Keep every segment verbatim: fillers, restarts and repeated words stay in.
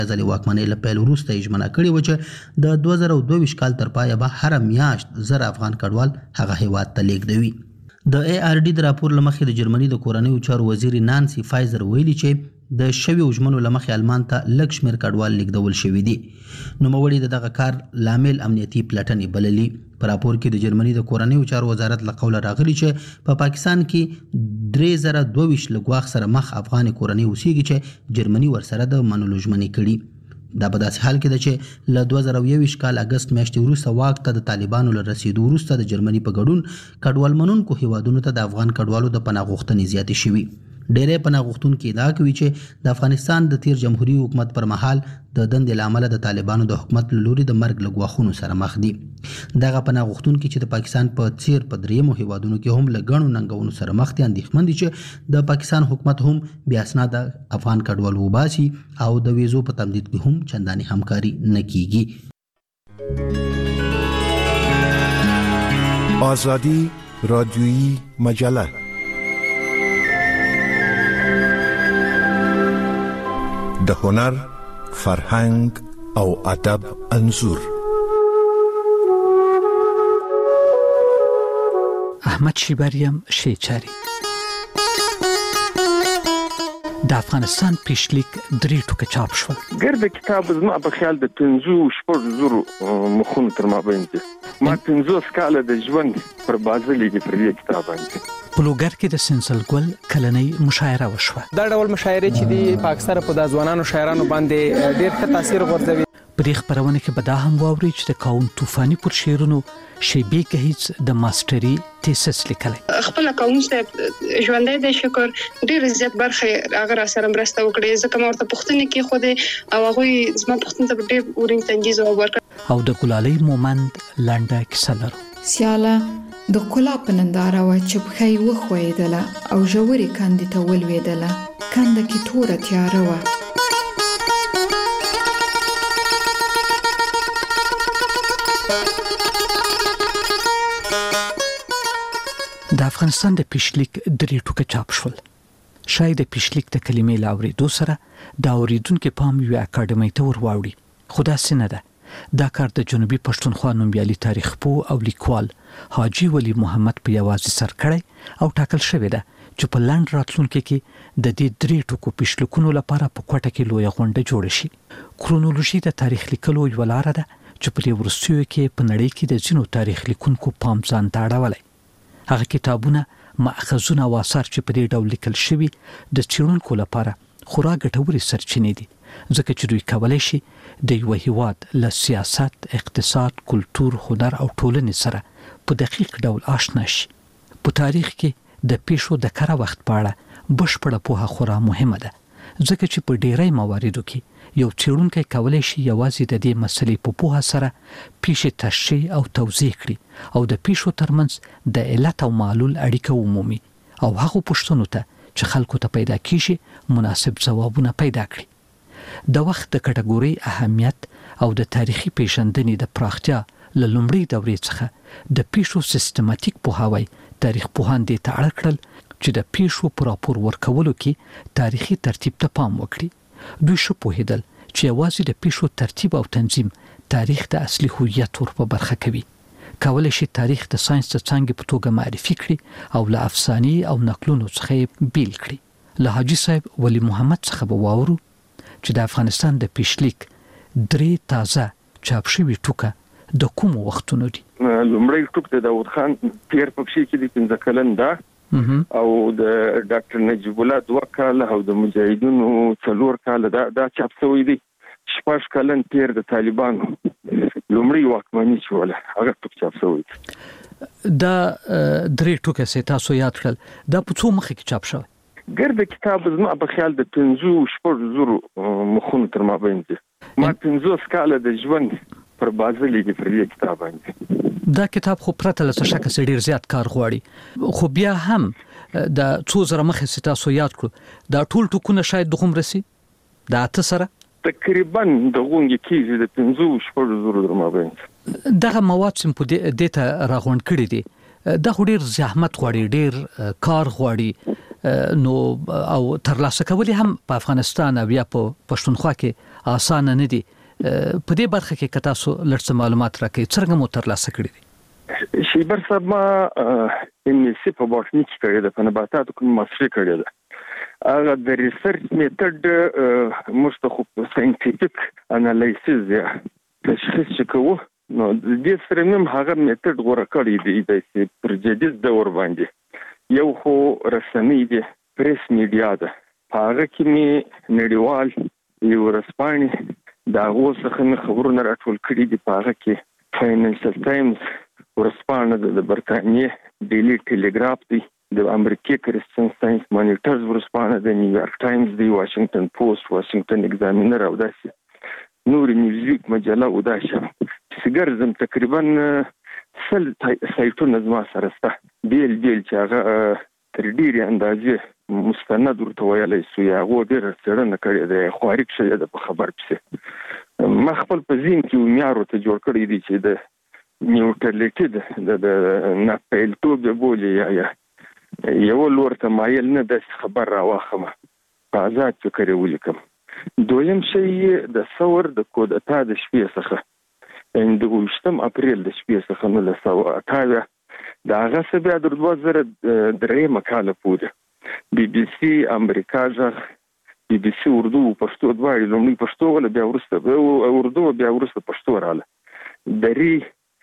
ځلې واکمنۍ له پیل وروسته یې ژمنه کړې وه چې د دوه زره دوه ویشت کال تر پایه به هره میاشت زر افغان کډوال هغه هیواد ته لیږدوي. د ای آر ډي د راپور له مخې د جرمني د کورنیو چارو وزیر نانسي فایزر ویلي چې د شویو ژمنو له مخې آلمان ته لږ شمېر کډوال لیږدول شوي دي. نوموړي د دغه کار لامل امنیتي پلټنې بللي. په راپور کې د جرمني د کورنیو چارو وزارت له قوله راغلي چې په پا پاکستان کې درې زره دوه ویشت له ګواښ سره مخ افغان کورنۍ اوسېږي چې جرمني ورسره د منلو ژمنې کړي. دا په داسې حال کې ده چې له دوه زره یو ویشت کال اګست میاشتې وروسته واک ته د طالبانو له رسېدو وروسته د جرمني په ګډون کډوال منونکو هیوادونو ته د افغان کډوالو د پناه غوښتنې زیاتې شوي. ډېری پناه غوښتونکي ادعا کوي چې د افغانستان د تیر جمهوریت حکومت پر مهال د دندې له امله د طالبانو د حکومت له لوري د مرګ له ګواښونو سره مخ دي. دغه پناه غوښتونکي چې د پاکستان په څیر په دریمو هیوادونو کې هم له ګڼو ننګونو سره مخ دي اندېښمن دي چې د پاکستان حکومت هم بې اسناده افغان کډوال وباسي او د ویزو په تمدید کې هم چندانې همکاري نه کیږي. آزادی رادیویی مجله د هنر، فرهنګ او ادب انځور. احمد شیبریم شیچاری د افغانستان پیشلیک درې ټوکه چاپ شول. ګرد کتاب زما په خیال د پنځو شپږ زرو مخونو تر مابین دي. ما پنځوس کاله د ژوند پر بازه لیکي پر دې کتاب باندې. په لوګر کې د سنسل ګل کلنۍ مشاعره وشوه. دا ډول مشاعره چې دی په اکثره په د ځوانانو شاعرانو باندې ډېر ښه تاثیر غورځوي. په دې خبرونه کې به دا هم واوري چې د کاون طوفاني پر شعرونو شیبي گهیز د ماستري تیسس لیکلی. خپل کاون صاحب ژوندۍ د شکر ډېر زیات برخه هغه را سره مرسته وکړي. ځکه ما ورته پوښتنه کې خو دې او هغه زما پوښتنه ته ډېر ورین تنګي ځواب ورکړ. او د ګلالۍ مومند لنډه کیسه لرو. سیاله د کلا په ننداره وه چې پښه یې وښویېدله او ژورې کندې ته ولوېدله. کنده کې توره تیاره وه. د افغانستان د پیشلیک درې ټوکه چاپ شول. شاید د پیشلیک د کلمې له اورېدو سره د اورېدونکو پام یوې اکاډمۍ ته ورواوړي. خو داسې نه ده. دا کار د جنوبي پښتونخوا نومیالي تاریخ پوه او لیکوال حاجي ولی محمد په یوازې سر کړی او ټاکل شوی ده چې په لاند راتلونکي کې د دې درې ټوکو پیشلیکونو لپاره په کوټه کې لویه غونډه جوړه شي. کرونولوژي د تاریخ لیکلو یوه لاره ده چې په دې وروستیو کې په نړۍ کې د ځینو تاریخ لیکونکو پام ځان ته اړولی. هغه کتابونه، مأخذونه او آثار چې په دې ډول لیکل شوي د څېړونکو لپاره خورا ګټورې سرچینې دي، ځکه چې دوی کولی شي د یو هیواد له سیاست، اقتصاد، کلتور، هنر او ټولنې سره په دقیق ډول آشنا شي. په تاریخ کې د پیښو د کره وخت په اړه بشپړه پوهه خورا مهمه ده، ځکه چې په ډیری مواردو کې یو څېړونکی کولی شي یوازې د دې مسلې په پوهه سره پیښې تشریح او توضیح کړي او د پیښو ترمنځ د علت او معلول اړیکه ومومي او هغو پوښتنو ته چې خلکو ته پیدا کیږي مناسب ځوابونه پیدا کړي. د وخت د کټګورۍ اهمیت او د تاریخي پیژندنې د پراختیا له لومړۍ دورې څخه د پیښو سیستماتیک پوهاوی تاریخ پوهان دې ته اړ کړل چې د پیښو په راپور ورکولو کې تاریخي ترتیب ته پام وکړي. دوی ښه پوهېدل چې یوازې د پیښو ترتیب او تنظیم تاریخ د اصلي هویت ور په برخه کوي. کولی شي تاریخ د ساينس د څانګې په توګه معرفي کړي او له افسانې او نقلونو څخه یې بیل کړي. له حاجي صاحب ولی محمد څخه به واورو چې د افغانستان د پیشلیک درې تازه چاپ شوي ټوکه د کومو وختونو دي. لومړی ټوک د داود خان پیر پکښې کې د پنځه کلن ده او د ډاکټر نجیب الله دوه کاله او د مجاهدینو څلور کاله دا دا چاپ شوی دی. شپږ کلن پیر د طالبانو لومړی واکمني چې ولا هغه ټوک چاپ شوی دی. دا درې ټوکه سي تاسو یاد کړل دا په څو مخه کې چاپ شوی؟ ګرد کتاب زما په خیال د پنځو شپږ زرو مخونو تر مابین دي. ما پنځوس کاله د ژوند پر بازه لیکي پر دې کتاب باندې. دا کتاب خو پرته له څه شکه ډیر زیات کار غواړي، خو بیا هم د څو زره مخې تاسو یاد کړو دا ټول ټوکونه شاید دغوم رسي دا اته سره تقریبا د غونډې کېږي د پنځو شپږ زرو در مابین. دغه مواد چې په دې ته راغونډ کړي دي دا خو ډیر زحمت غواړي، ډیر کار غواړي، نو او ترلاسه کول هم په افغانستان او یا په پښتونخوا کې اسانه نه دي. په دې برخه کې کتا سو لړ معلومات راکې څنګه مو ترلاسه کړی دي؟ شي بر صاحب ما ام اس سی په بوټنی کې کړی د نباتاتو کوم ماستر کړی ده هغه د ریسرچ میتود مستخو ساينټیفیک انالیسیس یا تشخیص کوو نو د دې سره هم هغه میتود غوړه کړی دی د پر جدید دور باندې یو خو رسنۍ دی پریس میډیا ده هغه کې می نړیوال یو رسپانې دا اوسخه خبرونه راټول کړي دي په هغه کې فاینانشل ټایمز ورسپانه د برتانیې ډیلی ټیلیګراف دی د امریکای کرسچن ساينس مانیټرز ورسپانه د نیویارک ټایمز دی واشنگټن پوسټ واشنگټن ایگزامینر او داسې نور نیوزویک مجله او داسې سیګرزم تقریبا سل سایټونه زما سره سته بیل بیل چې هغه تر ډیره اندازې مستند ورته ویلای سو یا غو ډیر څرنه کړی دی خو اړیک شه د خبر پسه ما خپل په ذهن کې میارو ته جوړ کړی دی چې د نیوټرلیټی د ناپیلتوب بولي یا یا یو لور ته مایل نه د خبر راوخمه په آزاد فکر ولیکم دویم شی د ثور د کودتا د شپې څخه ان د وشتم اپریل د شپې څخه نو له سو اټاوه دا هغه څه بیا د دوه زره درې مقاله پوره بي بي سي امریکا ځخ بي بي سي اردو پښتو دواړي لومړی پښتو ولا بیا ورسته اردو بیا ورسته پښتو رااله دری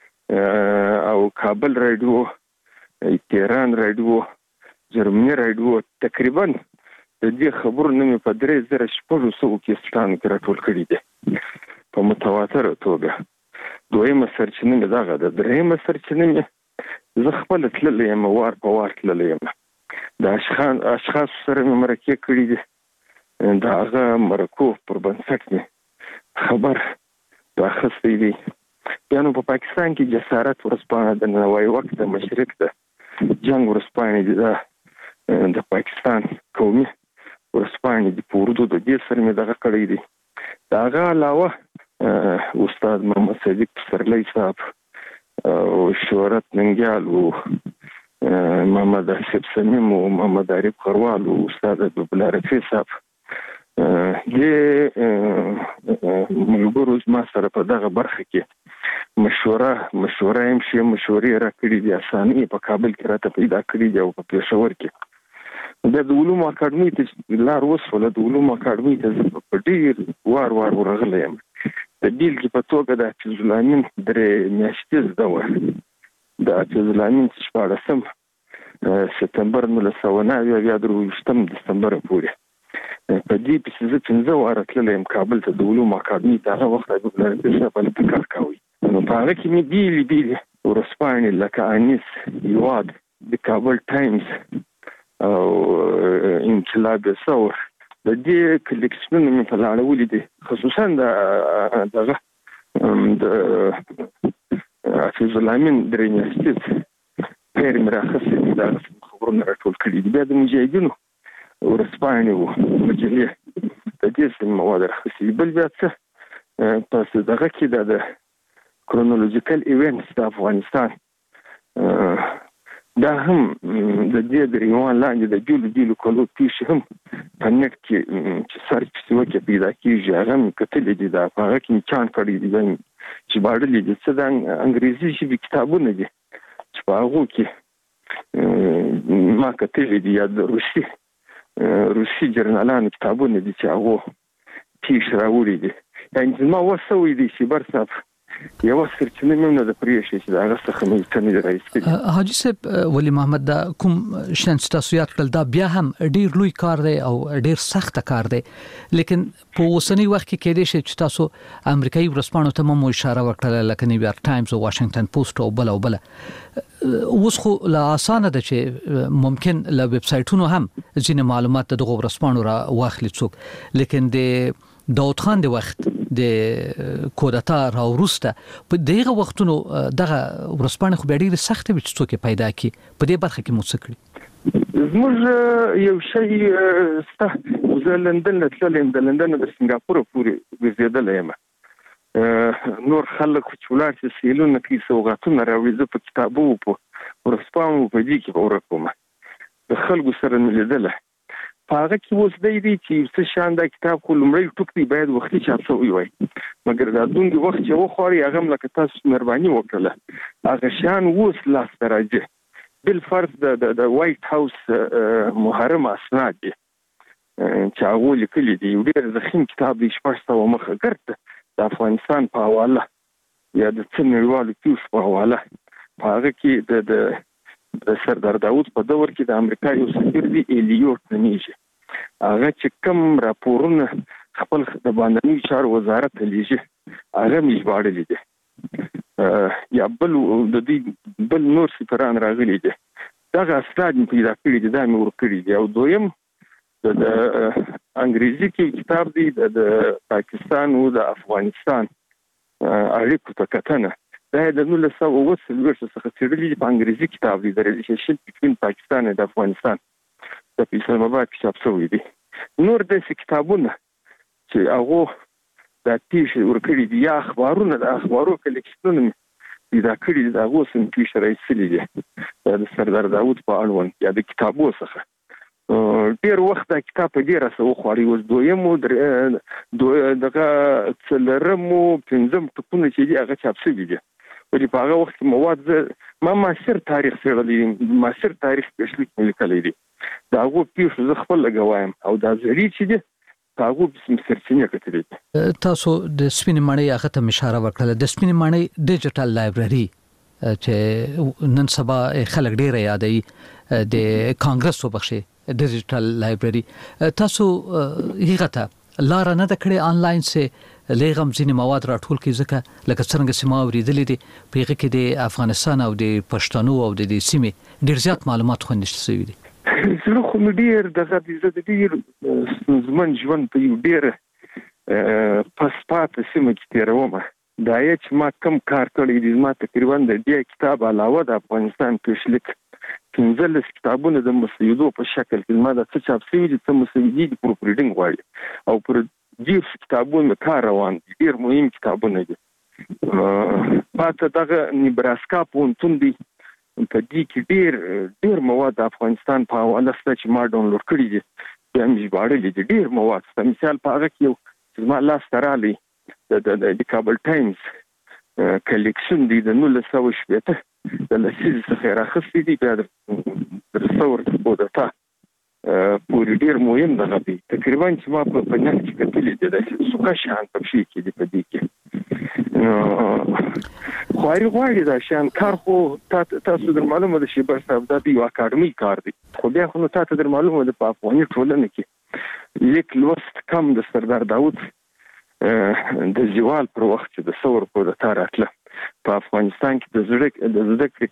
او کابل رادیو تهران رادیو جرمني رادیو تقریبا د دې خبرو نه په درې زره شپږ سو کې ستان کړ ټول کړی دي په متواتر توګه دویمه سرچینه دغه د درېمه سرچینه زه خپل تللې یم وار په وار تللې یم د اشخاص اشخاص سره مرکه کړی دي دا هغه مرکو پر بنسټ نه خبر دا خاصې دي یانو په پاکستان کې جسارت ورسپانه د نوای وخت د مشرق د جنگ ورسپانه دي د پاکستان قومي ورسپانه دي په اردو د دې سره مې دغه کړی دي دا هغه علاوه استاد محمد صدیق سرلی صاحب او شهرت ننګیال او محمد حسب سمیم او محمد عارف خروال او استاد عبدالرفیع صاحب دې ملګرو ما سره په دغه برخه کې مشوره مشوره هم شي مشورې را کړې دي اسانه په کابل کې راته پیدا کړې دي او په پېښور کې د علوم اکاډمي ته لار وسوله د علوم اکاډمي ته په ډیر وار وار ورغلی یم د بیلګې په توګه د حفیظ الامین درې میاشتې زده وه د حفیظ الامین شپاړسم سپتمبر نولس سوه نوي بیا درویشتم دسمبر پورې په دې پسې زه پنځه واره تللی یم کابل ته د علوم اکاډمي ته هغه وخت عبدالرفیع صاحب هلته کار کوي نو په هغه کې مې بیلې بیلې ورځپاڼې لکه انیس هیواد د کابل ټایمز او انقلاب ثور د دې کلیکشنونه مې په لاړه ولیدي خصوصا د دغه د حفیظ الامین درې میاشتې پیر مې راخیستې دغه خبرونه راټول کړي دي بیا د مجاهدینو ورځپاڼې وو مجلې د دې څه مواد راخیستي بل بیا څه په دغه کې د کرونولوژیکل ایونټس د افغانستان دا هم د دې د ریوان لاندې د بیلو بیلو کلو پیښې هم په نت کې چې سرچ پسې وکړې پیدا کېږي هغه مې کتلې دي دا په هغه کې مې چاڼ کړی دي چې باړلې دي څه د انګریزي ژبې کتابونه دي چې په هغو کې ما کتلې دي یا د روسي روسي جرنالانو کتابونه دي چې هغو پیښې راوړي دي یعنې زما وس شوی دی چې بر صاحب یو سرچینه مې نه د پریښې چې دا هغه څخه مې څنګه راځي حاجی صاحب ولی محمد دا کوم شنن تاسو یاد کړل دا بیا هم ډیر لوی کار دی او ډیر سخت کار دی لیکن په اوسنی وخت کې کېدې شي چې تاسو امریکایي ورځپاڼو ته مو اشاره وکړه لکه نیویارک ټایمز او واشنگټن پوسټ او بل او بل اوس خو لا اسانه ده چې ممکن له ویب سایټونو هم ځینې معلومات د دغه ورځپاڼو را واخلي څوک لیکن د داود خان د وخت د کودتا را وروسته په دغه وختونو دغه ورځپاڼې خو ډېرې سختې وي چې څوک پیدا کړي په دې برخه کې مو څه کړي زموږ یو شی سته زه لندن ته تللم د لندن د سنگاپور پورې ګرځېدلی یم نور خلک چې ولاړ شي سیلونه کوي سوغاتونه راوړي زه په کتابو په ورځپاڼو په دې کې به ورکوم د خلکو سره مې لیدلی هغه کې اوس دی دی چې څه شان دا کتاب خو لمړی ټوک دی باید وختي چاپ شوی وای مګر دا دونګي وخت چې وخوري هغه لکه تاسو مهرباني وکړه هغه شان اوس لاس درجه بل فرض د د وایټ هاوس محرم اسناد دي چې هغه لیکلي دي یو ډېر ضخیم کتاب دی شپږ سوه مخه ګرځي د افغانستان په حواله یا د څنډوالو پیوس په حواله هغه کې د د د سردار داوود په دور کې د امریکا یو سفیر دی الیوټ نمیږي هغه چې کوم راپورونه خپل د باندې چارو وزارت لیږي هغه میژباړل دي یا بل د دې بل نور سفران راغلي دي دا اسناد پیدا کړی دي دا مې ورکړي دي او دویم د انګریزي کې کتاب دی د پاکستان او د افغانستان اړیکو ته کتنه دا د نولس سوه اوه څلوېښت څخه څېړلي په انګریزي کتاب دی د ریلیشنشپ بټوین پاکستان او افغانستان د اسلام آباد کې چاپ شوی دی نور د کتابونه چې هغه د تیښ ورکړي دي یا اخبارونه د اخبارو کلیکشنونه پیدا کړي دي هغه سم تیښ راځي دي د سردار داوود په اړوند یا د کتابو څخه ډیر وخت دا کتاب په ډیره سو خوري اوس دویم دغه څلرمو پنځم ټکونه چې دی هغه چاپ شوی دي ولې په هغه وخت مواد ما ماستر تاریخ څېړلی ماستر تاریخ پېشلیک مې لیکلی دی دا هغو پیښو زه خپل لګوایم او دا زړي چې دي هغو بسم سرچینې کتلې دي تاسو د سپینې ماڼۍ هغه ته اشاره وکړه د سپینې ماڼۍ ډیجیټل لایبرري چې نن سبا خلک ډېر یادوي د کانګرس وبخښي ډیجیټل لایبرري تاسو هغه ته لار نه د کړې آنلاین سه لغم ځینې مواد راټول کی ځکه لکه څنګه سیمه اوریدلې دي په هغه کې د افغانستان او د پښتنو او د سیمې ډیر زیات معلومات خو نشته شوی دي زه خو ډیر دغه د ډیر زمون ژوند په یو ډیر پاسپات سیمه کې تیروم دا چې ما کم کار کړی دي ما تقریبا د دې کتاب علاوه د افغانستان پېشلیک پنځلس کتابونه د مسیدو په شکل کې ما د څه چاپ شوی دي څه مسیدي د پروپریډینګ غواړي او پر دې کتابونه کار روان دي ډیر مهم کتابونه دي پاتې دغه نیبراسکا پونتون دي په دې کې ډیر ډیر مواد د افغانستان په حواله ست چې ما ډاونلوډ کړی دي بیا مې ژباړلي دي ډیر مواد په مثال په هغه کې یو ما لاس ترالی د د کابل ټایمز کلیکشن دی د نولس سوه شپېته د لسیزې څخه راخستې دي بیا د رسور په دتا پوری ډیر مهم دغه دی تقریبا چې ما په پنځه کې کتلې دي د سوکا شان په شي کې دی په دې کې نو خو اړ غواړي دا شان کار خو تاسو در معلومه ده چې بس دا دی یو اکاډمي کار دی خو بیا خو تاسو در معلومه ده په افغاني ټولنه کې لیک لوست کم د سردار داوود د زوال پر وخت چې د ثور په دتا راتله په افغانستان کې د زړه د زړه کې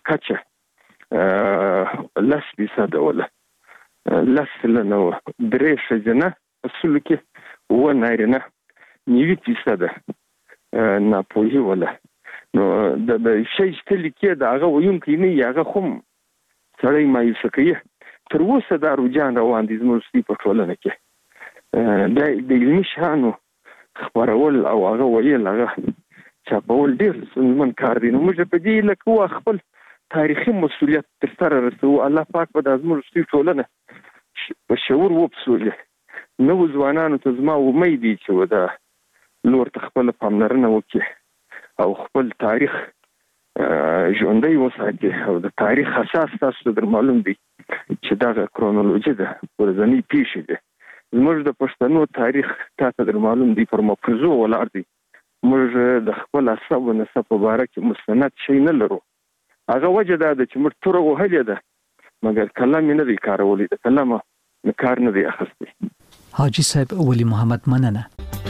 کچه لس فیصد ولا لس لنو درې شجنه اصل کې و نارینه نیوي فیصد نه پوهی ولا نو د شي چې لیکي دا هغه ويم کې نه هغه خو سړی مایوس کوي تر اوسه دا رجحان روان دي زموږ په ټولنه کې د د علمي شانو خبرول او هغه ویل هغه چاپول ډیر څنګه کار دي نو موږ په دې لکه خپل تاریخي مسؤلیت تر سره رسو الله پاک په دازمو رسي ټولنه په شعور وبسولې نو ځوانانو ته زما امید دي چې ودا لور خپل پاملرنه وکړي او خپل تاریخ ژوندۍ وساتي او د تاریخ اساس تاسو در معلوم دي چې دا کرونولوژي ده ورځنی پیښې ده زموږ د پښتنو تاریخ تاسو در معلوم دي پر مفروضو ولر دي موږ د خپل عصب او نسب مبارک مستند شي نه لرو هغه وجه دا چې موږ تر وهلې ده مګر کلام نه دی کارولې د کلام نه کار نه دی اخستي حاجی صاحب ولی محمد مننه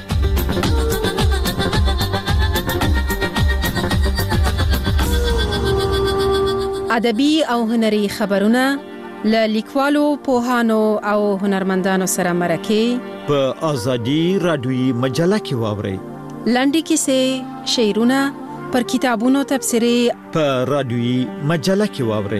ادبي او هنري خبرونه ل لیکوالو پوهانو او هنرمندانو سره مرکه په ازادي رادیوي مجله کې واوري لنډي کیسې شعرونه پر کتابونو تبصرې په رادیوي مجله کې واوري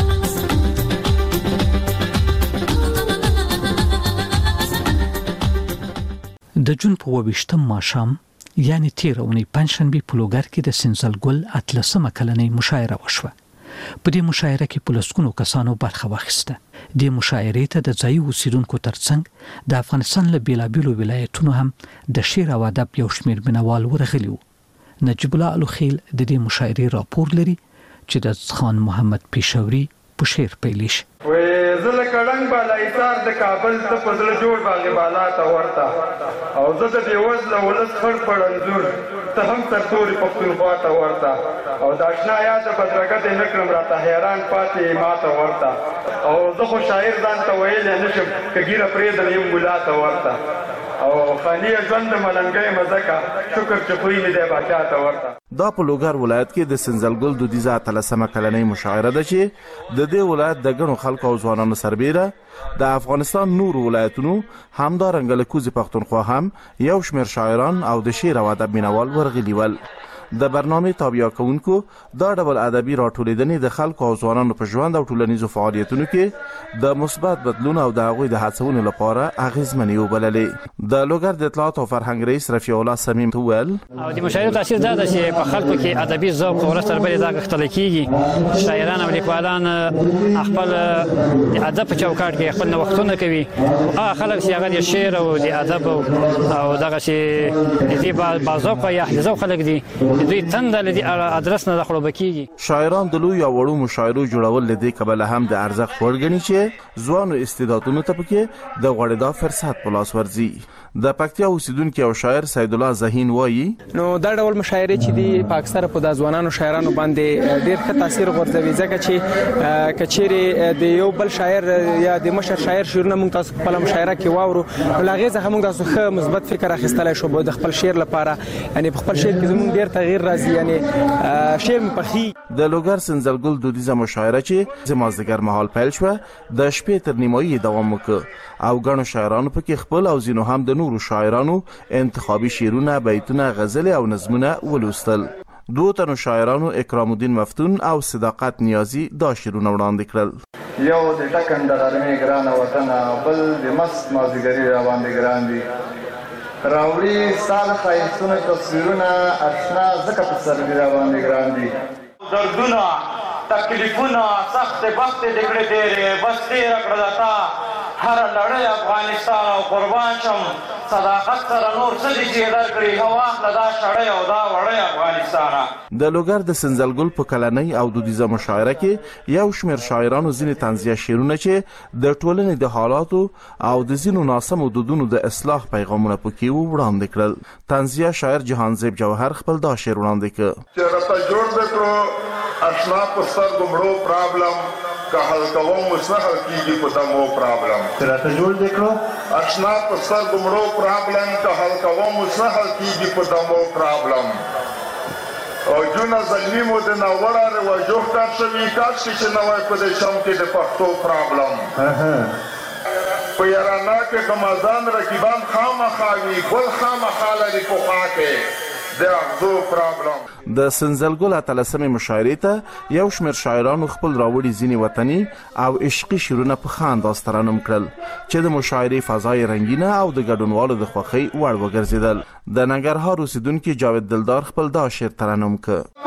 د جون په وبشتم ماشام یعنی تیرونی پنځشنبه په لوګر کې د سنسل ګل اتلسمه کلنۍ مشاعره وشوه په دې مشاعره کې په لسګونو کسانو برخه واخیسته. د مشاعرې ته د ځایي اوسیدونکو ترڅنګ د افغانستان له بیلابیلو ولایتونو هم د شعر او ادب یو شمېر مینوال ورغلي وو. نجیب الله الوخیل د دې مشاعرې راپور لري چې د خان محمد پېښوري په شعر پیلیش. وې زله کډنګ بالا ایثار د کابل ته په زړه جوړ باغ بالا ته ورته او زه د دې وزله ولس خړ پړنځور ته هم تر توري پښتونخوا ته ورته او د آشنا یاد بدرګه د نکرم راته حیران پاتې ما ته ورته او زه خو شاعر ځان ته ویل نشم کګیره پرېدل یم مولا ته ورته او خاني ژوند ملنګي مزکا شکر چې خوې مې د باچا ته ورته. دا په لوګر ولایت کې د سنځلګل دودیزه اتلسمه کلنۍ مشاعره ده چې د دې ولایت د ګڼو خلکو او ځوانانو سربېره د افغانستان نور ولایتونو همدارنګه له کوزې پښتونخوا هم یو شمېر شاعران او د شعر او ادب مینوال ورغلي ول. د برنامې تابع کوونکو دا ډول ادبي راټولېدنې د خلکو او ځوانانو په ژوند او ټولنیزو فعالیتونو کې د مثبت بدلون او د هغوی د هڅونې لپاره اغېزمنې وبللې. د لوګر د اطلاعات او فرهنګ رئیس رفیع الله صمیم وویل او د مشاعرې تاثیر دا ده چې په خلکو کې ادبي ذوق ورځ تر بلې دا غښتلی کېږي. شاعران او لیکوالان خپل د ادب په چوکاټ کې خپل نوښتونه کوي. هغه خلک چې هغه د شعر او د ادب او دغسې د دې باذوقه یا اهل خلک دي دوی تند لدی ادرس نه خړوب کیږي. شاعران د لوی او وړو مشاعرو جوړول لدی قبل هم د ارزښت وړګنی چې ځوانو استعدادونو ته پکې د غوړېدا فرصت په لاس ورځي. د پکتیا اوسیدونکو او شاعر سید الله زهین وایي نو دا ډول مشاعره چې دی په اکثره په د ځوانانو شاعرانو باندې ډیر ښه تاثیر غورځوي ځکه چې کچېری د یو بل شاعر یا د مشر شاعر شعرونه موږ تاسو په مشاعره کې واورو لغه ځکه موږ تاسو ښه مثبت فکر اخیستلای شو د خپل شعر لپاره یعنی په خپل شعر کې زموږ ډیر تغییر راځي یعنی شعر مپخي. د لوګر سنځلګل دودیزه مشاعره چې زمازدګر مهال پیل شو د شپې تر نیمایي دوام وکړ او ګڼو شاعرانو پکې خپل او زینو هم د نورو شاعرانو انتخابي شعرونه بیتونه غزل او نظمونه ولوستل. دو تنو شاعرانو اکرام الدین مفتون او صداقت نیازی دا شعرونه وړاندې کړل. یو د ټکند غرمې ګران وطن بل د مست مازیګری روان دي ګران دي راوړي سال خایستونه تصویرونه آشنا زکه په سر روان دي ګران دي دردونه تکلیفونه سخت وخت د کړه تیرې بس تیر کړه تا هر لړۍ افغانستان او قربان شم صداقت سره نور څه دي چې درکړي هوا لدا شړې او دا وړې افغانستان. د لوګر د سنځلګل په کلنۍ او دودیزه مشاعره کې یو شمېر شاعرانو ځینې طنزیه شعرونه چې د ټولنې د حالاتو او د ځینو ناسمو دودونو د اصلاح پیغامونه پکې وړاندې کړل. طنزیه شاعر جهانزیب جوهر خپل دا شعر وړاندې کړ چې راته جوړ دکړو آشنا په سترګو مړو پرابلم که حل کوم مستحل کیږي په دمو پرابلم راته جوړ دکړو آشنا په سترګو مړو پرابلم که حل کوم مستحل کیږي په دمو پرابلم او جون زلمی مو د نوړه رواجو ښکار شوي کاش چې نه وای په دې شم کې د پښتو پرابلم په یارانا کې غمازان رقیبان خامخا وي ګل خامخا لري پخوا کې د اغزو پرابلم. د سنځلګل اتلسمې مشاعرې ته یو شمېر شاعرانو خپل راوړي ځینې وطني او عشقي شعرونه په ښه انداز ترنم کړل چې د مشاعرې فضای رنګینه او د ګډونوالو د خوښۍ وړ وګرځېدل. د ننګرهار اوسیدونکي جاوید دلدار خپل دا شعر ترنم کړ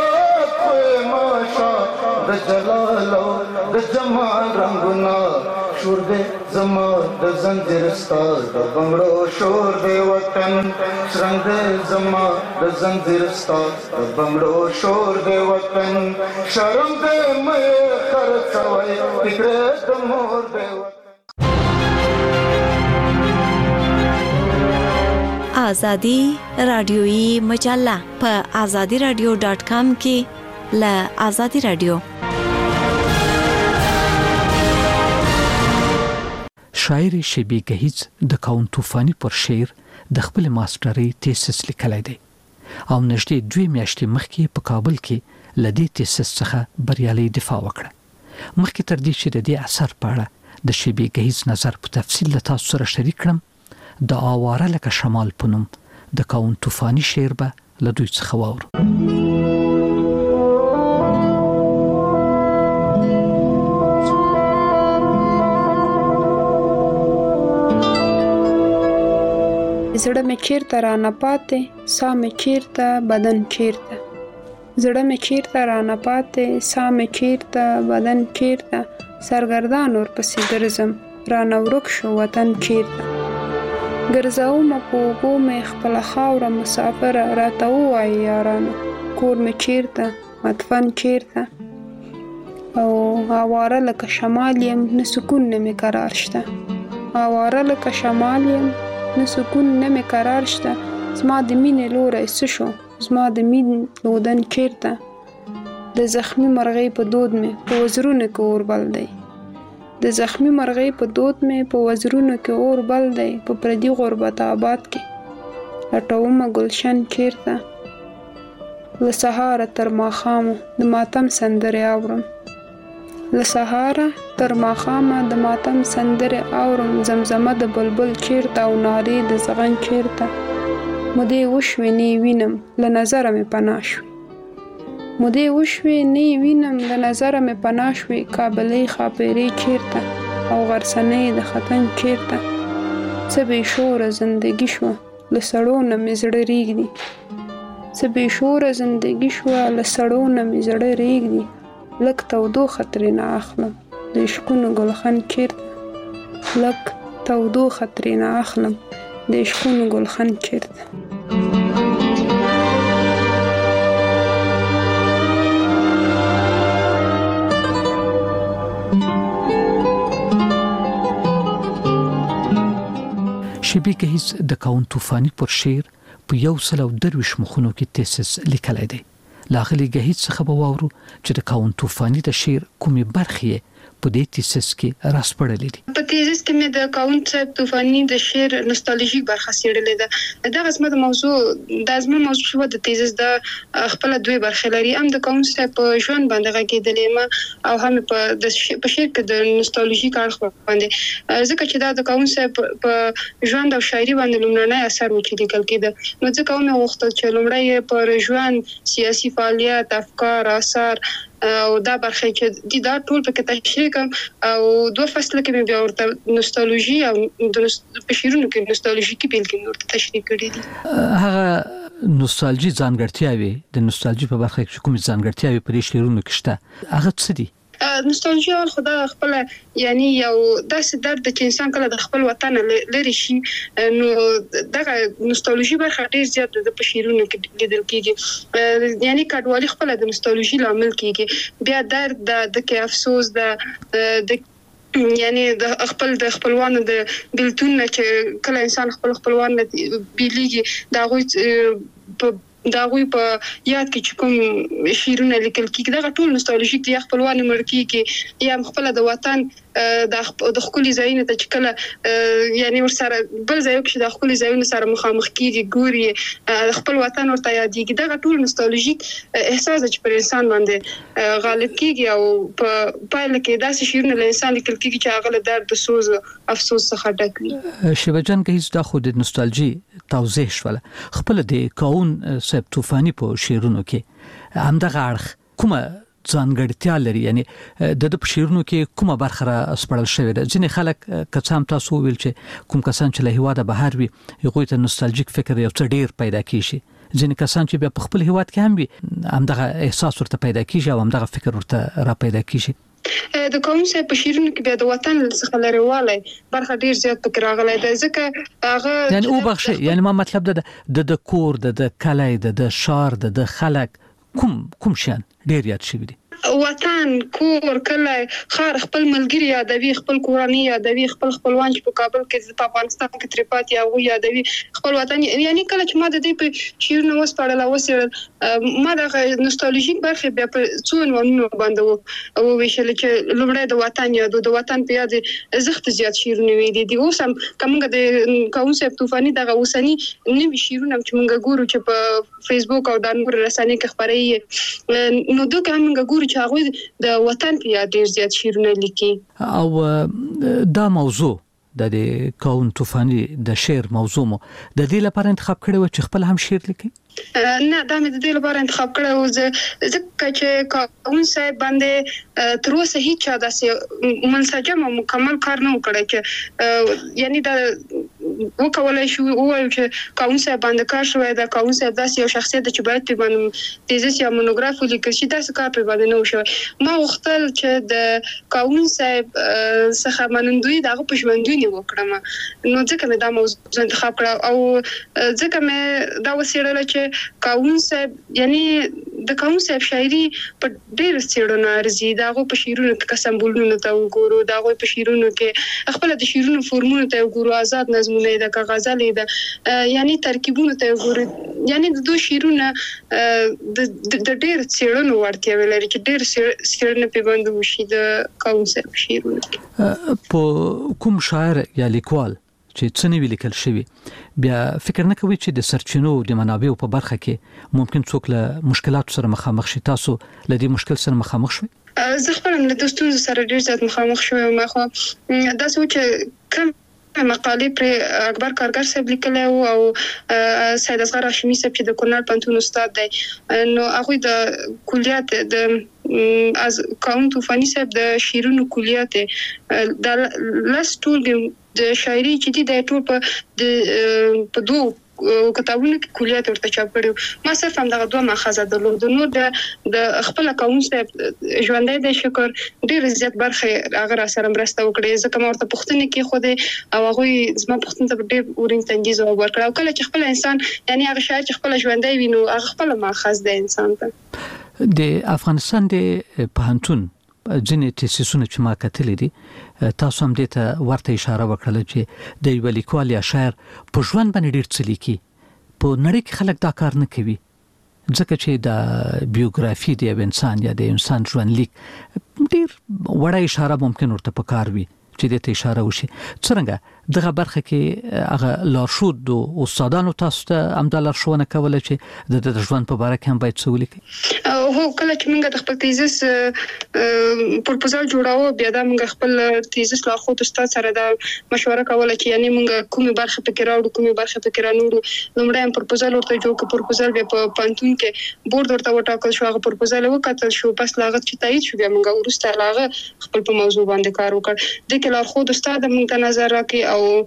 د جلال او د جمال رنگونه شور دې زما د زنجیر ستا د بنگړو شور دې وطن رنگ دې زما د زنجیر ستا د بنگړو شور دې وطن شرم دې مې خرڅوي فکر د مور دې آزادی رادیویی مجله په آزادی رادیو ډاٹ کام کې ل آزادی رادیو. شاعر شبی گهیز د کاون طوفانی پر شعر د خپل ماسترۍ تیسس لیکلی دی او نږدې دوه میاشتې مخکې په کابل کې لدی تیسس څخه بریالي دفاع وکړه. مخکې تر دې چې د دې اثر په اړه د شبی گهیز نظر په تفصیل له تاسو سره شریک کړم د آواره لکه شمال په نوم د کاون طوفانی شعر به له دوی څخه واورو. زړه مې چیرته را نه پاتې ساه مې چیرته بدن چیرته زړه مې چیرته رانه پاتې، ساه مې چیرته، بدن چیرته، سرګردان ورپسې ګرځم، رانه ورک شو وطن چیرته. ګرځومه په اوږو مې خپله خاوره مسافره، راته ووایي یارانو کور مې چیرته، مدفن چیرته. او اواره لکه شمال یم، نه سکون نه مې قرار شته. اواره لکه شمال یم، نه سکون نه مې قرار شته. زما د مینې لوری څه شو، زما د مینې لودن چیرته. د زخمی مرغۍ په دود مې په وزرونو کې اور بل دی. د زخمی مرغۍ په دود مې په وزرونو کې اور بل دی. په پردي غربت آباد کې لټومه گلشن چیرته. له سهاره تر ماښامه د ماتم سندرې اورم. له سهاره تر ماښامه د ماتم سندرې اورم. زمزمه د بلبل چیرته او نارې د زغن چیرته. مودې وشوې نه وینم له نظره مې پناه شوې. مودې وشوې نه وینم له نظره مې پناه شوې. کابلۍ خاپیرۍ چیرته او غرڅنۍ د ختن چیرته. څه بې شوره زندګي شوه له سړو نه مې زړه ریږدي. څه بې شوره زندګي شوه له سړو نه مې زړه ریږدي. لږ تودوخه ترېنه اخلم د عشقونو ګلخن چیرته. لږ تودوخه ترېنه اخلم د عشقونو ګلخن چیرته. شبی گهیز د کاون طوفانی پر شعر په یو سل او درویش مخونو کې تیسس لیکلی دی. لاغلی گهیز څخه به واورو چې د کاون طوفانی د شعر کومې برخې په دې تیسس کې راسپړلې دي. په تیسس کې مې د کاون صاحب طوفانی د شعر نوستالژیک برخه څېړلې ده. دا قسمه د موضوع د ازمه موضوع شو د تیسس د خپل دوه برخې لري. هم د کاون صاحب په ژوند باندې غږېدلې ما او هم په د په شعر کې د نوستالژیک اړخ باندې، ځکه چې دا د کاون صاحب په ژوند او شاعري باندې لومړنی اثر و چې لیکل کېده. نو ځکه مې غوښتل چې لومړی پر ژوند، سیاسي فعالیت، افکار، آثار او دا برخه چې د دا ټول په کې تشریح کوم. او دوه فصله کې مې بیا ورته نوستالژي او د په شعرونو کې نوستالژیکي بیل کې ورته تشریح کړي دي. هغه نوستالژي ځانګړتیاوې د نوستالژي په برخه کې کومې ځانګړتیاوې په دې شعرونو کې شته، هغه څه دي؟ نوستالژي او خدا خپل یعنی یو داسې درد چې انسان کله د خپل وطن لري شي، نو دغه نوستالژي برخه ډیر زیات د شعرونو کې لیدل کیږي. یعنی کډوالي خپل د نوستالژي لامل کیږي. بیا درد د کې افسوس د یعنی د خپل د خپلوانو د بیلتون چې کله انسان خپل خپلوان بیلیږي دا غوي دا غوي په یاد کې چې کوم شعرونه لیکل کیږي دا ټول نوستالژیک دي. خپلوان مړ کیږي یا خپل د وطن د د خپل ځایونه ته چې کله یعنی ورسره بل ځای کې د خپل ځایونه سره مخامخ کیږي، ګوري خپل وطن ورته یادېږي. دا ټول نوستالژیک احساس چې پر انسان باندې غالب کیږي او په پایله کې داسې شعرونه له انسان لیکل کیږي چې هغه له درد، سوز، افسوس څخه ډک وي. شیبه جان که هیڅ دا خو د نوستالژي توضیح شوله. خپل د کاون صاحب طوفانی په شعرونو کې همدغه اړخ کومه ځانګړتیا لري؟ یعنی د د شعرونو کې کومه برخه را سپړل شوې ده؟ ځینې خلک که څه هم تاسو ویل چې کوم کسان چې له هیواده بهر وي هغوی ته نوستالژیک فکر یو څه ډیر پیدا کیږي. ځینې کسان چې بیا په خپل هیواد کې هم وي همدغه احساس ورته پیدا کیږي او همدغه فکر ورته را پیدا کیږي. د کوم څه په شعرونو کې بیا د وطن څخه لريواله برخه ډیر زیات پکې راغلی ده. ځکه هغه یعنی او بخښه یعنی ما مطلب ده د کور د کلی د شار د خلک کوم کوم شان ډیر یاد شوی دي. وطن، کور، کلی، خار، خپل ملګری یادوي، خپل کورنۍ یادوي، خپل خپلوان چې په کابل کې په افغانستان کې ترې پاتې هغه یادوي، خپل وطن. یعنی کله چې ما د دې په شعرونو وسپړل وسیړل ما د نوستالژیک برخه بیا په څو ونو باندې او ویشل چې لومړی د وطن یادو د وطن په یاد زخت زیات شعرونه ویلي دي. اوس هم کومه د کاون صاحب طوفانی دغه اوسنی نوې شعرونه چې موږ ګورو چې په فیسبوک او د نور رسنۍ کې خبري نو دوی هم موږ ګورو چې هغه د وطن په یاد ډیر زیات شعرونه لیکي. او دا موضوع د کاون طوفانی د شعر موضوع مو د دې لپاره انتخاب کړی و چې خپل هم شعر لیکي؟ نه دا مې د دې لپاره انتخاب کړی و ځکه چې کاون صاحب باندې تر اوسه هیڅ چا داسې منسجم او مکمل کار نه وکړی چې یعنی دا وکولای شو وایو چې قانون صاحب باندې کار شوی دا قانون صاحب داسې یو شخصیت چې باید په باندې تیزس یا مونوګراف ولیکل شي تاسو کار په باندې نه وشوي ما وختل چې د قانون صاحب څخه منندوی دغه په ژوندونی وکړم نو ځکه مې دا موضوع انتخاب کړ او ځکه مې دا وسیړل چې قانون صاحب یعنی د قانون صاحب شاعري په ډېر څېړنه ارزي دغه په شعرونو کې سمبولونه ته وګورو دغه په شعرونو کې خپل د شعرونو فورمونه ته وګورو آزاد نظمونه د غزلې د یعنی ترکیبونه ته وګورو یعنی د دوه شعرونه د د ډېر څېړنو ورته ویل چې ډېر څېړنه په باندې وشي د قانون صاحب شعرونه په کوم شاعر یا لیکوال چې څنګه ولیکل شوی بیا فکر نه کوي چې د سرچینو د منابعو په برخه کې ممکن څوک له مشکلاتو سره مخامخ شي تاسو له دې مشکل سره مخامخ شوي زه خپل له دوستو سره ډېر زیات مخامخ شوم ما خو دا سوچ کم مقالې پر اکبر کارګر صاحب لیکل او سید اصغر هاشمي صاحب چې د کونړ پنتون استاد دی نو هغه د کلیات د از قانون طوفانی صاحب د شیرونو کلیات د لاس ټول د شاعري چې دی د ټول په د په دوه کتابونو کې کلیات ورته چاپ کړو ما صرف هم دغه دوه ماخذ درلود نو د د خپل قانون صاحب ژوندۍ د شکر ډیر زیات برخه هغه سره مرسته وکړي ځکه ما ورته پوښتنه کې خو دې او هغه زما پوښتنه ته ډیر اورین تنګیز او ورکړه او کله چې خپل انسان یعنی هغه شاعر چې خپل ژوندۍ وینو هغه خپل ماخذ د انسان ته د افغانستان د پوهنتون ځینې تاسیسونه چې ما کتلې دي تاسو هم دې ته ورته اشاره وکړه چې د یو لیکوال یا شاعر په ژوند باندې ډیر څه لیکي په نړۍ کې خلک دا کار نه کوي ځکه چې د بیوګرافي د یو انسان یا د انسان ژوند لیک ډیر وړه اشاره ممکن ورته پکار وي چې دې ته اشاره وشي څنګه دغه برخه کې هغه لارښود او استادانو تاسو ته امدا لارښوونه کوله چې د ژوند په اړه هم باید څه ولیکي هو کله چې موږ د خپل تیزس پروپوزال جوړاوه بیا دا موږ خپل تیزس لارښود استاد سره د مشوره کوله چې یعنی موږ کومه برخه پکې راوړو کومه برخه پکې رانوړو لومړی هم پروپوزال ورته جوړ کړ پروپوزال به په پانتون کې بورډ ورته وټاکل شو هغه پروپوزال وکړل شو پس لاغت چې تایید شو بیا موږ ورسته لاغه خپل په موضوع باندې کار وکړ د کې لارښود استاد موږ ته نظر راکړي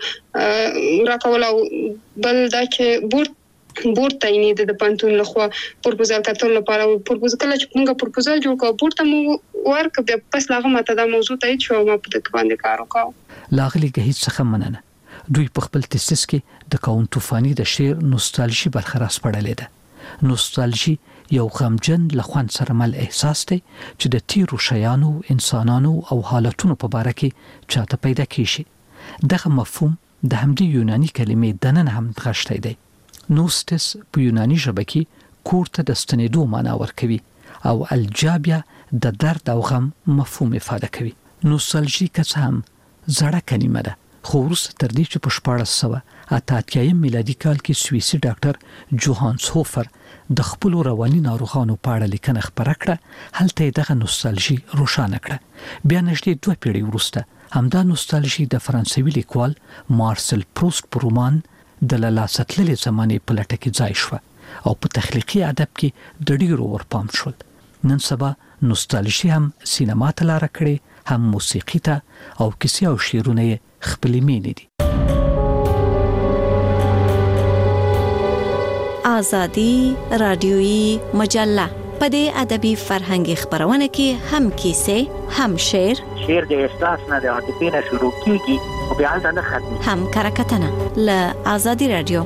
او راکول او بل دا چې بورډ بورډ تعینې د پانتون لخوا پروپوزال کتل لپاره پروپوزال کله چې موږ پروپوزال جوړ کړو بورډ ته مو ورک بیا پس لاغه ماته دا موضوع تایید شو ما په دې باندې کار وکړ لاغلی هیڅ څه مننه دوی په خپل تیسس کې د قانون طوفانی د شعر نوستالژي برخلاص پړلې ده نوستالژي یو غمجن لخوان سره مل احساس دی چې د تیرو شیانو انسانانو او حالتونو په اړه کې چاته پیدا کیږي دغه مفهوم د همدې یوناني کلمې دنن هم غشتي دی نوستس په یوناني ژبه کې کور ته د ستنېدو معنا ورکوي او الجابیا د درد او غم مفهوم افاده کوي نوستالژي که څه هم زړه کلمه ده خو وروسته تر دې چې په شپاړس سوه اته اتیایم میلادي کال کې سویسي ډاکټر جوهانس هوفر د خپل رواني ناروغانو په اړه لیکنه خپره کړه هلته یې دغه نوستالژي روښانه کړه بیا نږدې دوه پیړۍ وروسته همدا نوستالژي د فرانسوي لیکوال مارسل پروست په رومان د لاساتللې زمانې په لټه کې ځای شو او په تخلیقي ادب کې د ډیرو ورپام شول نن سبا نوستالژي هم سینما ته لار کړې هم موسیقي ته او کیسې او شعرونه خپلې مینې دي آزادی رادیویی مجله په دې ادبي فرهنګي خبرونه کې هم کیسې هم شعر شعر د احساس نه د عاطفې نه شروع کیږي او بیا نه ختمي هم کرکټنه ل آزادی رادیو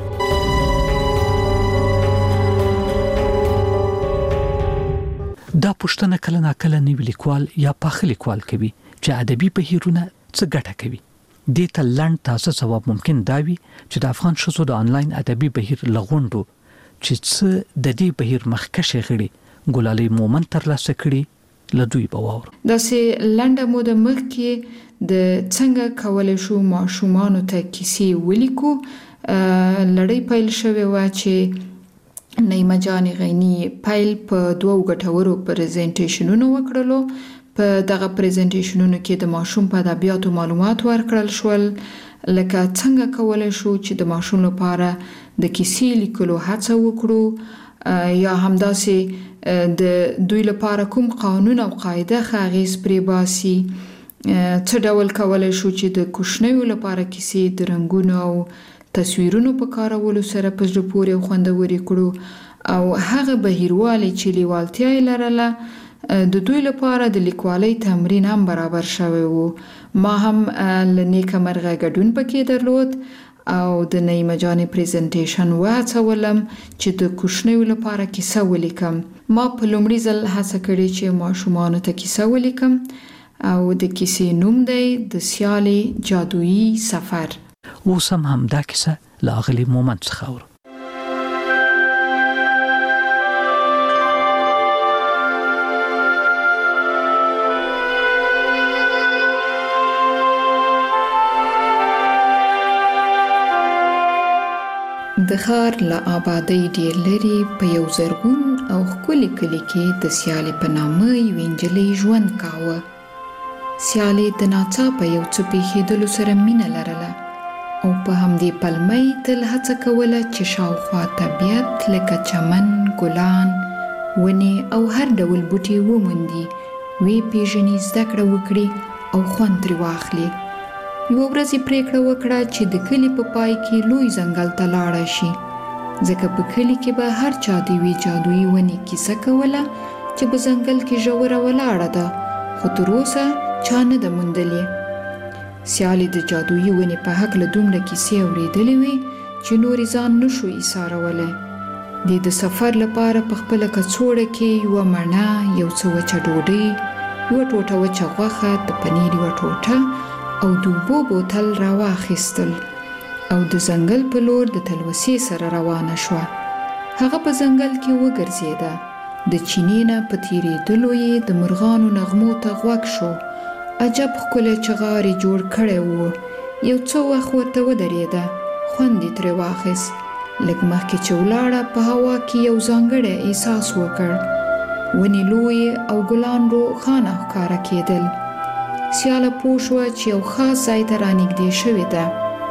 دا پښتنه کله نا کله نیو لیکوال یا پاخه لیکوال کوي چې ادبي بهیرونه څه ګټه کوي د ته لاند تاسو جواب ممکن داوي چې د افغان شوزو د انلاین ادبي بهیر لغوندو چې څه د دې بهیر مخکشه غړي ګلالي مومن تر لاسه کړي لدوی بواور دا سه لنډه موده مخکې د څنګه کولای شو ماشومان ته کیسې ولیکو لړۍ پیل شوه وا چې نیمه جان غنی پیل په دوه غټورو پریزنټیشنونو وکړلو په دغه پریزنټیشنونو کې د ماشوم په ادبیاتو معلومات ورکړل شول لکه څنګه کولای شو چې د ماشوم لپاره د کیسې لیکلو هڅه وکړو یا همداسې د دوی لپاره کوم قانون او قاعده خاغیز پرې باسي څه ډول کولای شو چې د کوشنیو لپاره کیسې د رنگونو او تصویرونو په کارولو سره په زړه پورې او خوندورې کړو او هغه بهیروالی چې لیوالتیا یې لرله د دوی لپاره د لیکوالۍ تمرین هم برابر شوی و. ما هم له نیکه مرغه ګډون پکې درلود او د نعیمه جانې پریزنټیشن وهڅولم چې د کوچنیو لپاره کیسه ولیکم. ما په لومړي ځل هڅه کړې چې ماشومانو ته کیسه ولیکم او د کیسې نوم دی د سیالې جادویي سفر. اوس هم همدا کیسه له اغلې مومند څخه اورو. د ښار له آبادۍ ډېر لرې په یو زرغون او ښکلي کلي کې د سیالې په نامه یوې نجلۍ ژوند کاوه. سیالې د ناڅاپه یو څه پیښېدلو سره مینه لرله او په همدې پلمه یې تل هڅه کوله چې شاوخوا طبیعت لکه چمن، ګلان، ونې او هر ډول بوټي وموندي، ویې پېژني، زده کړه وکړي او خوند ترې واخلي. یوه ورځ یې پرېکړه وکړه چې د کلي په پای کې لوی ځنګل ته لاړه شي، ځکه په کلي کې به هر چا د یوې جادویي ونې کیسه کوله چې په ځنګل کې ژوره ولاړه ده، خو تر اوسه چا نه ده موندلې. سیالې د جادویي ونې په هکله دومره کیسې اورېدلې وې چې نورې ځان نشو ایسارولی. دې د سفر لپاره په خپله کڅوړه کې یوه مڼه، یو څه وچه ډوډۍ، یوه ټوټه وچه غوښه، د پنیر یوه ټوټه او د اوبو بوتل راواخیستل او د ځنګل په لور د تلوسې سره روانه شوه. هغه په ځنګل کې وګرځېده. د چینې نه په تېرېدلو یې د مرغانو نغمو ته غوږ شو. عجب ښکلی چغار یې جوړ کړی و. یو څه وخت ورته ودرېده، خوند یې ترې واخیست. لږ مخکې چې ولاړه په هوا کې یو ځانګړی احساس وکړ. ونې لویې او ګلان روښانه ښکاره کېدل. سیاله پوه شوه چې یو خاص ځای ته رانږدې شوې ده.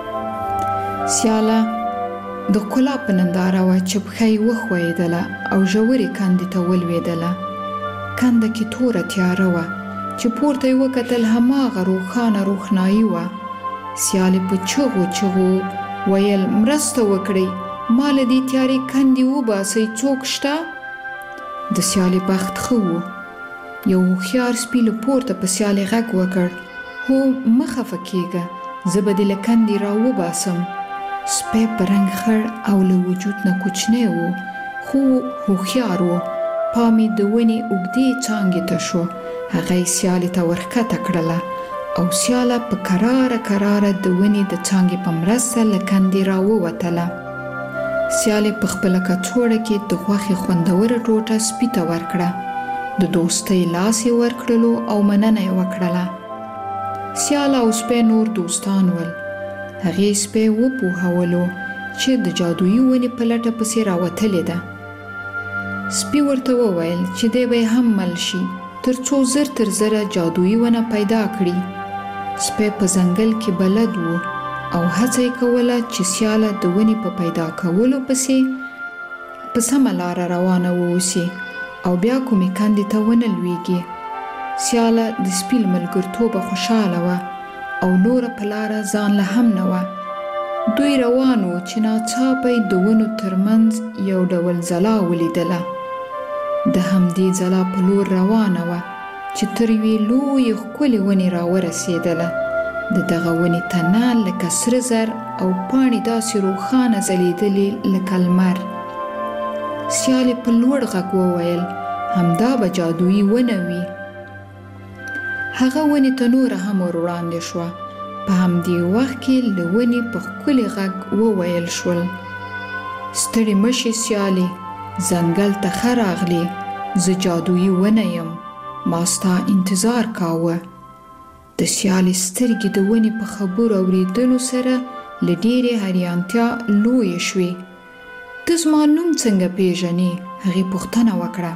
سیاله د ښکلا په ننداره وه چې پښه یې وښویېدله او ژورې کندې ته ولوېدله. کنده کې توره تیاره وه چې پورته یې وکتل، هماغه روښانه روښنایي وه. سیالې په چغو چغو ویل، مرسته وکړئ، ما له دې تیارې کندې وباسئ، څوک شته؟ د سیالې بخت ښه و. یو هوښیار سپي له پورته په سیالې غږ وکړ، هو مه خفه کېږه، زه به دې له کندې راوباسم. سپی په رنګ خړ او له وجود نه کوچنی و، خو هوښیار و. پام یې د ونې اوږدې څانګې ته شو. هغه یې سیالې ته ورښکته کړله او سیاله په کراره کراره د ونې د څانګې په مرسته له کندې راووتله. سیالې په خپله کڅوړه کې د غوښې خوندوره ټوټه سپي ته ورکړه. د دوستۍ لاس یې ورکړلو او مننه یې وکړله. سیاله او سپی نور دوستان ول. هغې سپی وپوهولو چې د جادویي ونې په لټه پسې راوتلې ده. سپي ورته وویل چې دی به یې هم مل شي تر څو زر تر زره جادویي ونه پیدا کړي. سپی په ځنګل کې بلد و او هڅه یې کوله چې سیاله د ونې په پیدا کولو پسې په سمه لاره روانه واوسي او بیا کومې کندې ته ونه لویږي. سیاله د سپي له ملګرتوبه خوشحاله وه او نوره په لاره ځان له هم نه وه. دوی روان وو چې ناڅاپه یې د ونو ترمنځ یو ډول ځلا ولیدله. د همدې ځلا په لور روانه وه چې تر یوې لویې ښکلې ونې راورسېدله. د دغه ونې تنه لکه سره زر او پاڼې داسې روښانه ځلېدلې لکه لمر. سیالې په لوړ غږ وویل، همدا به جادویي ونه وي. هغه ونې ته نوره هم ور وړاندې شوه. په همدې وخت کې له ونې په ښکلي غږ وویل شول، ستړې مه شې سیالې، ځنګل ته ښه راغلې، زه جادویي ونه یم، ما ستا انتظار کاوه. د سیالې سترګې د ونې په خبرو اورېدلو سره له ډېرې حیرانتیا لویې شوې. ته زما نوم څنګه پیژنې؟ هغې پوښتنه وکړه.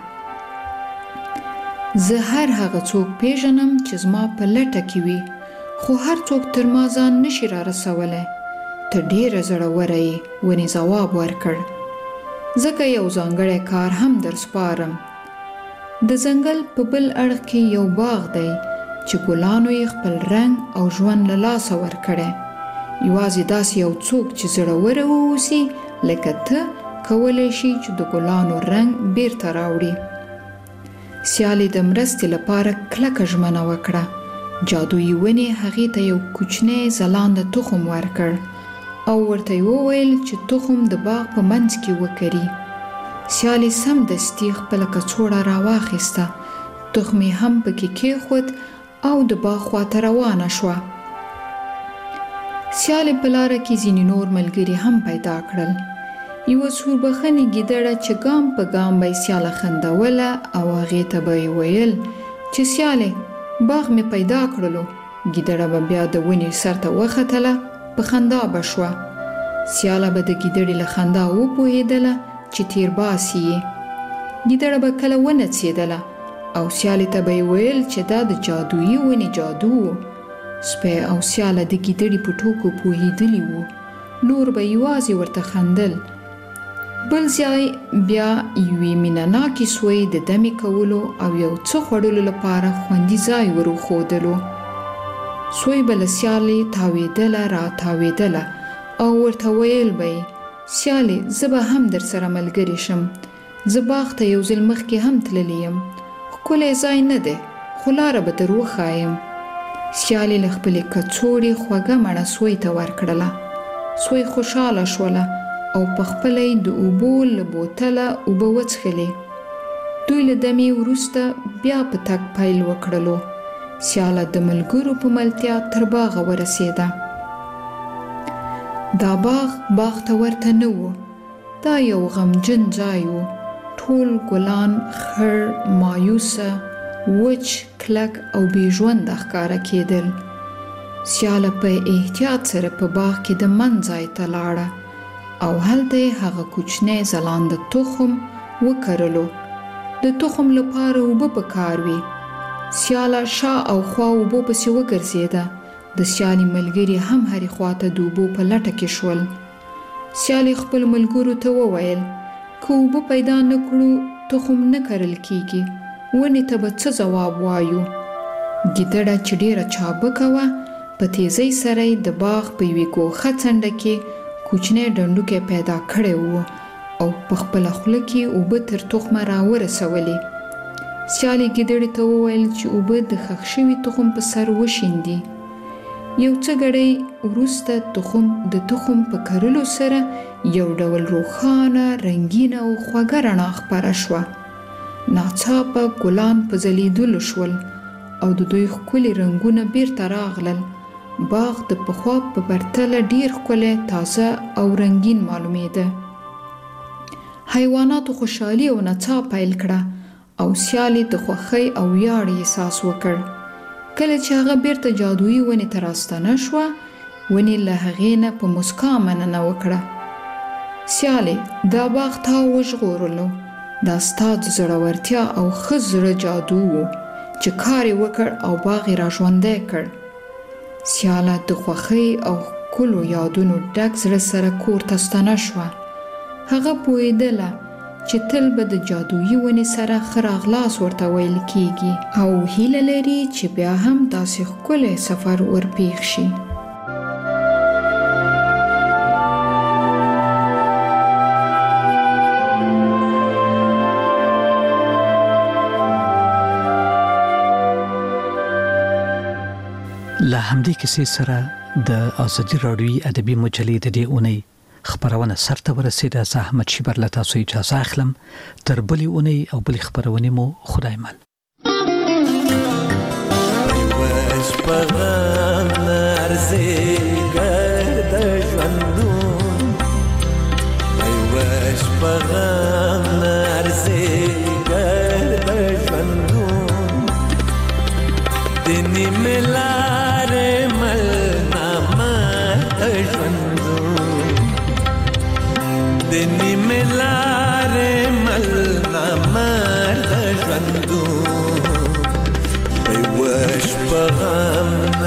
زه هر هغه څوک پیژنم چې زما په لټه کې وي، خو هر څوک تر ما ځان نشي را رسولی. ته ډېره زړوره یې، ونې ځواب ورکړ. ځکه یو ځانګړی کار هم در سپارم. د ځنګل په بل اړخ کې یو باغ دی چې ګلانو یې خپل رنګ او ژوند له لاسه ورکړی. یوازې داسې یو څوک چې زړور واوسي لکه ته کولی شي چې د ګلانو رنګ بیرته راوړي. سیالي د مرستې لپاره کلکه ژمنه وکړه. جادویي ونې هغې ته یو کوچنی ځلانده تخم ورکړ او ورته یې وویل چې تخم د باغ په منځ کې وکري. سیالي سمدستي خپله کڅوړه راواخیسته، تخم یې هم پکې کېښود او د باغ خواته روانه شوه. سیالي په لاره کې ځینې نور ملګري هم پیدا کړل. یوه سوربخنې ګیدړه چې ګام په ګام به یې سیاله خندوله او هغې ته به یې ویل چې سیالې باغ مې پیدا کړلو. ګیدړه به بیا د ونې سر ته وختله، په خندا به شوه. سیاله به د ګیدړې له خندا وپوهېدله چې تیر باسي یې. ګیدړه به کله ونڅېدله او سیالې ته به یې ویل چې دا د جادویي ونې جادو و. سپی او سیاله د ګیدړې په ټوکو پوهېدلي وو. نور به یوازې ورته خندل. بل ځای بیا یوې مینه ناکې سوی د دمې کولو او یو څه خوړلو لپاره خوندي ځای ور وښودلو. سوی به له سیالې تاوېدله را تاوېدله او ورته ویل به یې سیالې زه به هم در سره ملګرې شم. زه باغ ته یو ځل مخکې هم تللی یم. ښکلی ځای نه دی خو لاره به در وښایم. سیالې له خپلې کڅوړې خوږه مڼه سوی ته ورکړله. سوی خوشحاله شوله او په خپله یې د اوبو له بوتله اوبه وڅښلې. دوی له دمې وروسته بیا په تګ پیل وکړلو. سیاله د ملګرو په ملتیا تر باغه ورسېده. دا باغ باغ ته ورته نه و. دا یو غمجن ځای و. ټول ګلان خړ، مایوسه، وچ، کلک او بې ژونده ښکاره کېدل. سیاله په احتیاط سره په باغ کې د من ځای ته لاړه او هلته یې هغه کوچنی ځلانده تخم وکرلو. د تخم لپاره اوبه پکار وي. سیاله شا او خوا اوبو پسې وګرځېده. د سیالې ملګري هم هرې خواته د اوبو په لټه کې شول. سیالې خپل ملګرو ته وویل که اوبه پیدا نه کړو تخم نه کرل کیږي. ونې ته به څه ځواب وایو؟ ګیدړه چې ډېره چابکه وه په تیزۍ سره یې د باغ په یوې ګوښه څنډه کې کوچنی ډنډوکی پیدا کړی و او په خپله خوله کې اوبه تر تخمه راورسولې. سیالې ګیدړې ته وویل چې اوبه د ښخ شوي تخم په سر وشیندي. یو څه ګړی وروسته تخم د تخم په کرلو سره یو ډول روښانه، رنګینه او خوږه رڼا خپره شوه. ناڅاپه ګلان په ځلېدلو شول او د دوی ښکلي رنګونه بیرته راغلل. باغ د پخوا په پرتله ډیر ښکلی، تازه او رنګین معلومېده. حیواناتو خوشحالي او نڅا پیل کړه او سیالې د خوښۍ او ویاړ احساس وکړ. کله چې هغه بیرته جادویي ونې ته راستنه شوه، ونې له هغې نه په مسکا مننه وکړه. سیالې دا باغ تا وژغورلو. دا ستا د زړورتیا او ښه زړه جادو و چې کار یې وکړ او باغ یې راژوندی کړ. سیاله د خوښۍ او ښکلو یادونو ډک زړه سره کور ته ستنه شوه. هغه پوهېدله چې تل به د جادویي ونې سره ښه راغلاس ورته ویل کیږي او هیله لري چې بیا هم داسې ښکلی سفر ورپېښ شي. له همدې کیسې سره د ازادي راډیوي ادبي مجلې د دې اونۍ خبرونه سرته ورسېده. زه احمد شیبر له تاسو اجازه اخلم. تر بلې اونۍ او بلې خبرونې مو خدای مل. دنی ملاره مل نامه ژوندون دنی ملاره مل نامه ژوندون ویوش په غم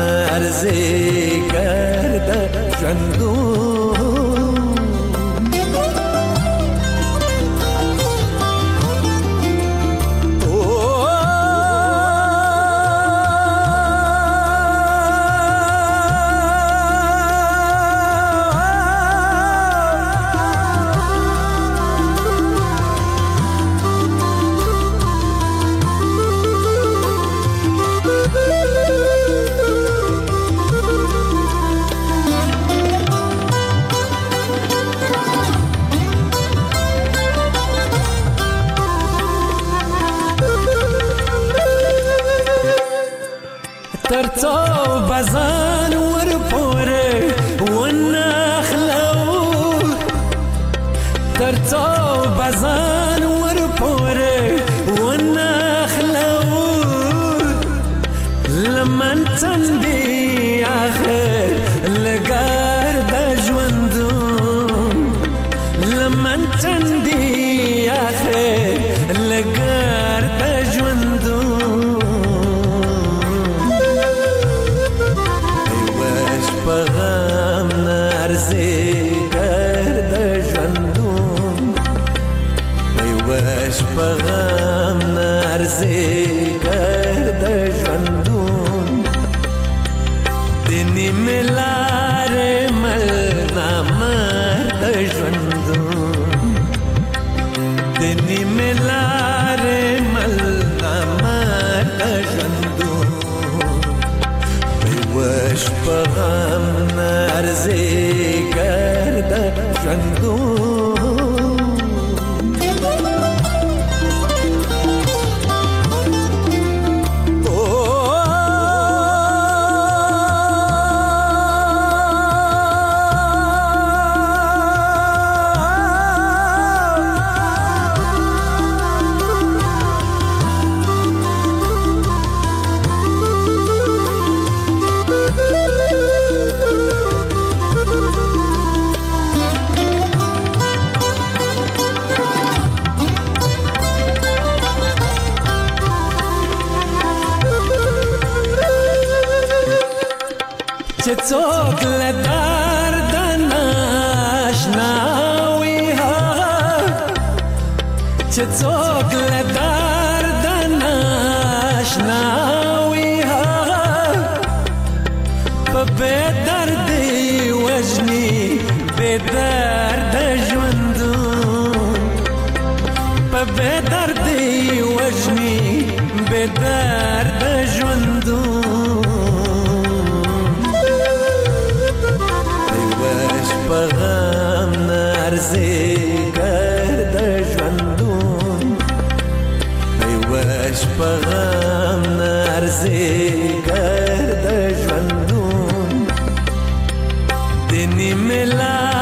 ارزیګر د ژوندون ترڅو بزان ور پورې ونخلو ترڅو بزان ور پورې ونخلو لمن تندي اخر لګار د ژوندون لمن تندي اخر لګار د ژوندون وش پغم نرزي ګر د ژوندون وش پغم نرزي ګر د ژوندون دني ملار مل نامر د ژوندون دني ملار مل نامر د ژوندون وش پغم نرزي ګر د ژوندون چې څوک له درد ناشنا وي چې څوک له درد ناشنا وي په بې دردي وژني بې درده ژوندون په بې دردي وژني بې درده ژوندون پغم نرزي ګر د ژوندون وش پغم نرزي ګر د ژوندون دني ملا